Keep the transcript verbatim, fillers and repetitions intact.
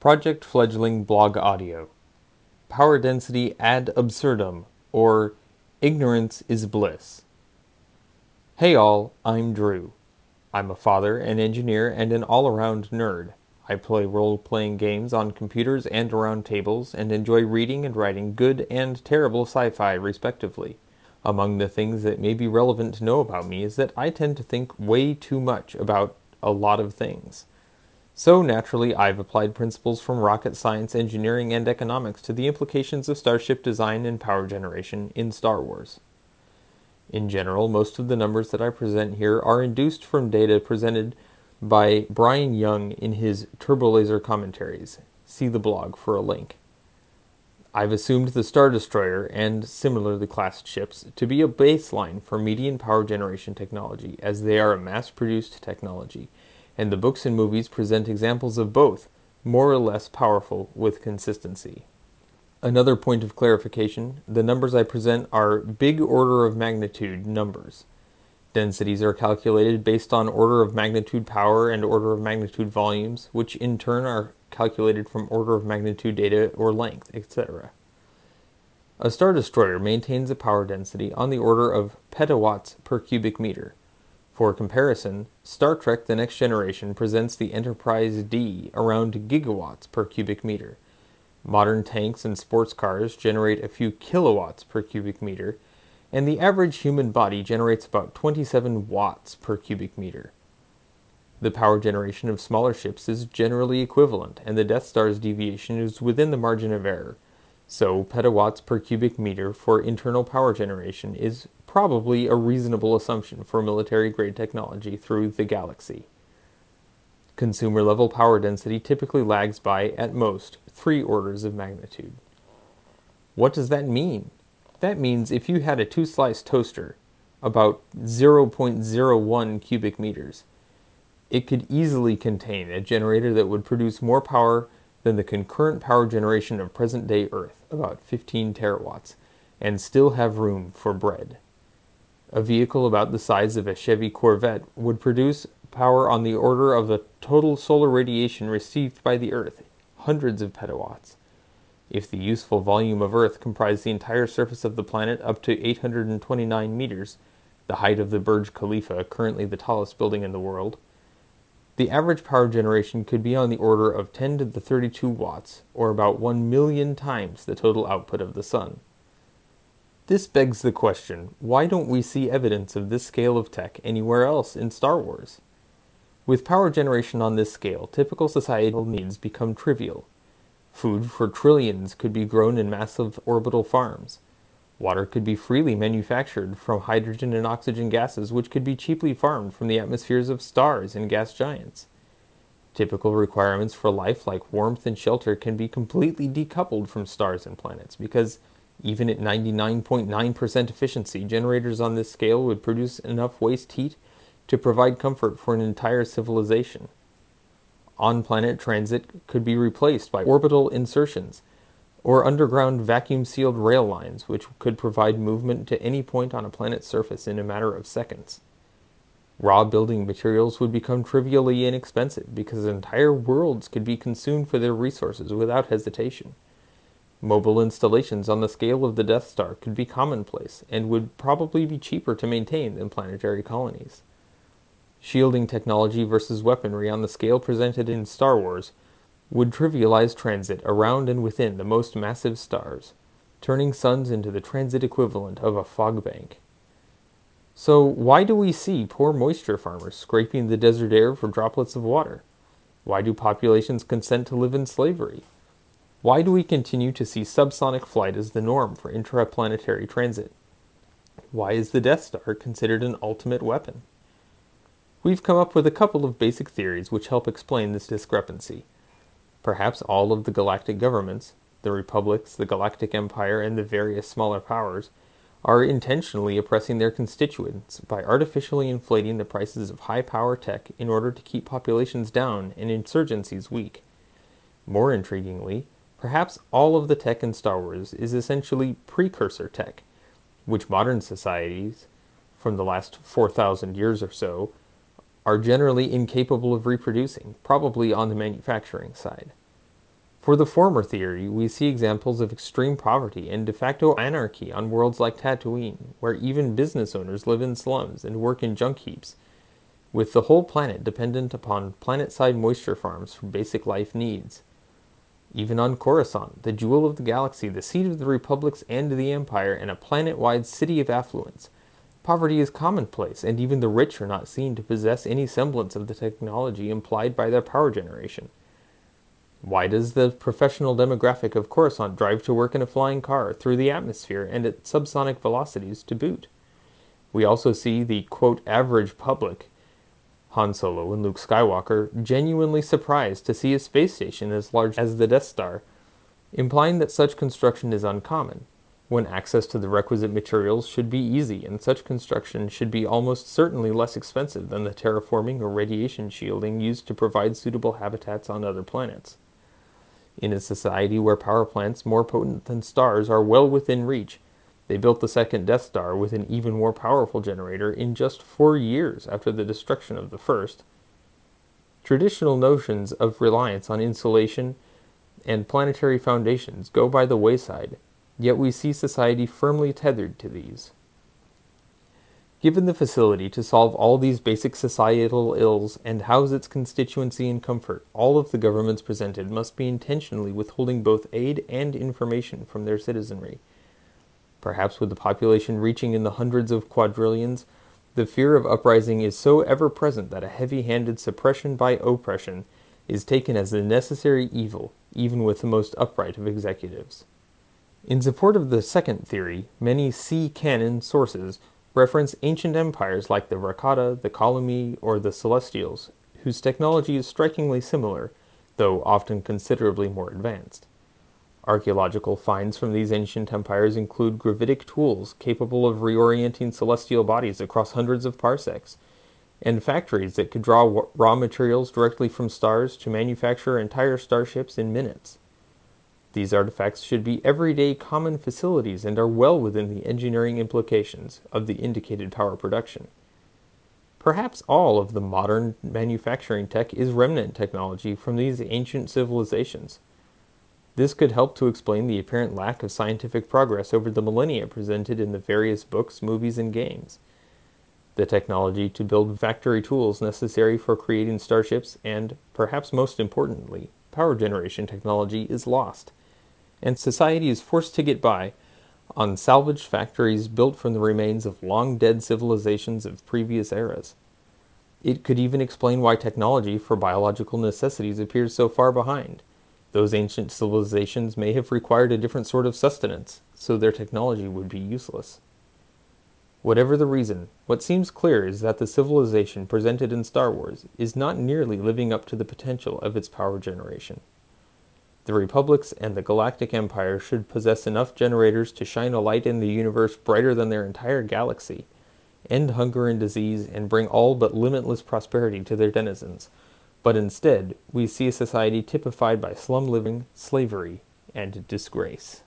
Project Fledgling Blog Audio, Power Density Ad Absurdum, or Ignorance is Bliss. Hey all, I'm Drew. I'm a father, an engineer, and an all-around nerd. I play role-playing games on computers and around tables, and enjoy reading and writing good and terrible sci-fi, respectively. Among the things that may be relevant to know about me is that I tend to think way too much about a lot of things. So naturally, I've applied principles from rocket science, engineering, and economics to the implications of starship design and power generation in Star Wars. In general, most of the numbers that I present here are induced from data presented by Brian Young in his Turbolaser commentaries. See the blog for a link. I've assumed the Star Destroyer and similarly classed ships to be a baseline for median power generation technology, as they are a mass-produced technology, and the books and movies present examples of both, more or less powerful with consistency. Another point of clarification, the numbers I present are big order of magnitude numbers. Densities are calculated based on order of magnitude power and order of magnitude volumes, which in turn are calculated from order of magnitude data or length, et cetera. A Star Destroyer maintains a power density on the order of petawatts per cubic meter. For comparison, Star Trek The Next Generation presents the Enterprise D around gigawatts per cubic meter. Modern tanks and sports cars generate a few kilowatts per cubic meter, and the average human body generates about twenty-seven watts per cubic meter. The power generation of smaller ships is generally equivalent, and the Death Star's deviation is within the margin of error, so petawatts per cubic meter for internal power generation is probably a reasonable assumption for military-grade technology through the galaxy. Consumer-level power density typically lags by, at most, three orders of magnitude. What does that mean? That means if you had a two-slice toaster, about zero point zero one cubic meters, it could easily contain a generator that would produce more power than the concurrent power generation of present-day Earth, about fifteen terawatts, and still have room for bread. A vehicle about the size of a Chevy Corvette would produce power on the order of the total solar radiation received by the Earth, hundreds of petawatts. If the useful volume of Earth comprised the entire surface of the planet up to eight hundred twenty-nine meters, the height of the Burj Khalifa, currently the tallest building in the world, the average power generation could be on the order of ten to the thirty-two watts, or about one million times the total output of the Sun. This begs the question, why don't we see evidence of this scale of tech anywhere else in Star Wars? With power generation on this scale, typical societal needs become trivial. Food for trillions could be grown in massive orbital farms. Water could be freely manufactured from hydrogen and oxygen gases, which could be cheaply farmed from the atmospheres of stars and gas giants. Typical requirements for life like warmth and shelter can be completely decoupled from stars and planets, because even at ninety-nine point nine percent efficiency, generators on this scale would produce enough waste heat to provide comfort for an entire civilization. On-planet transit could be replaced by orbital insertions, or underground vacuum-sealed rail lines, which could provide movement to any point on a planet's surface in a matter of seconds. Raw building materials would become trivially inexpensive, because entire worlds could be consumed for their resources without hesitation. Mobile installations on the scale of the Death Star could be commonplace, and would probably be cheaper to maintain than planetary colonies. Shielding technology versus weaponry on the scale presented in Star Wars would trivialize transit around and within the most massive stars, turning suns into the transit equivalent of a fog bank. So why do we see poor moisture farmers scraping the desert air for droplets of water? Why do populations consent to live in slavery? Why do we continue to see subsonic flight as the norm for intraplanetary transit? Why is the Death Star considered an ultimate weapon? We've come up with a couple of basic theories which help explain this discrepancy. Perhaps all of the galactic governments, the republics, the Galactic Empire, and the various smaller powers, are intentionally oppressing their constituents by artificially inflating the prices of high-power tech in order to keep populations down and insurgencies weak. More intriguingly, perhaps all of the tech in Star Wars is essentially precursor tech, which modern societies, from the last four thousand years or so, are generally incapable of reproducing, probably on the manufacturing side. For the former theory, we see examples of extreme poverty and de facto anarchy on worlds like Tatooine, where even business owners live in slums and work in junk heaps, with the whole planet dependent upon planet-side moisture farms for basic life needs. Even on Coruscant, the jewel of the galaxy, the seat of the republics and the Empire, and a planet-wide city of affluence, poverty is commonplace, and even the rich are not seen to possess any semblance of the technology implied by their power generation. Why does the professional demographic of Coruscant drive to work in a flying car, through the atmosphere, and at subsonic velocities to boot? We also see the, quote, average public, Han Solo and Luke Skywalker, genuinely surprised to see a space station as large as the Death Star, implying that such construction is uncommon, when access to the requisite materials should be easy, and such construction should be almost certainly less expensive than the terraforming or radiation shielding used to provide suitable habitats on other planets. In a society where power plants more potent than stars are well within reach, they built the second Death Star with an even more powerful generator in just four years after the destruction of the first. Traditional notions of reliance on insulation and planetary foundations go by the wayside, yet we see society firmly tethered to these. Given the facility to solve all these basic societal ills and house its constituency in comfort, all of the governments presented must be intentionally withholding both aid and information from their citizenry. Perhaps with the population reaching in the hundreds of quadrillions, the fear of uprising is so ever-present that a heavy-handed suppression by oppression is taken as a necessary evil, even with the most upright of executives. In support of the second theory, many sea-canon sources reference ancient empires like the Rakata, the Ptolemy, or the Celestials, whose technology is strikingly similar, though often considerably more advanced. Archaeological finds from these ancient empires include gravitic tools capable of reorienting celestial bodies across hundreds of parsecs, and factories that could draw raw materials directly from stars to manufacture entire starships in minutes. These artifacts should be everyday common facilities and are well within the engineering implications of the indicated power production. Perhaps all of the modern manufacturing tech is remnant technology from these ancient civilizations. This could help to explain the apparent lack of scientific progress over the millennia presented in the various books, movies, and games. The technology to build factory tools necessary for creating starships and, perhaps most importantly, power generation technology is lost, and society is forced to get by on salvaged factories built from the remains of long-dead civilizations of previous eras. It could even explain why technology for biological necessities appears so far behind. Those ancient civilizations may have required a different sort of sustenance, so their technology would be useless. Whatever the reason, what seems clear is that the civilization presented in Star Wars is not nearly living up to the potential of its power generation. The Republics and the Galactic Empire should possess enough generators to shine a light in the universe brighter than their entire galaxy, end hunger and disease, and bring all but limitless prosperity to their denizens. But instead, we see a society typified by slum living, slavery, and disgrace.